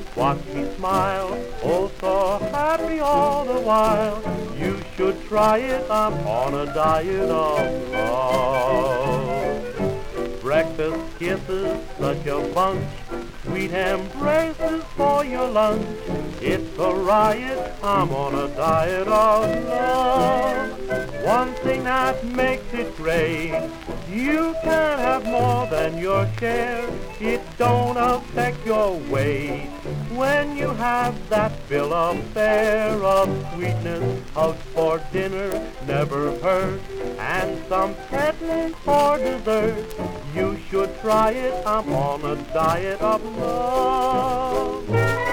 Watch me smile, oh so happy all the while. You should try it, I'm on a diet of love. Breakfast kisses, such a bunch, sweet embraces for your lunch. It's a riot, I'm on a diet of love. One thing that makes it great, you can have more than your share. It don't affect your weight when you have that bill of fare of sweetness out for dinner never hurts, and some petting for dessert. You should try it, I'm on a diet of love.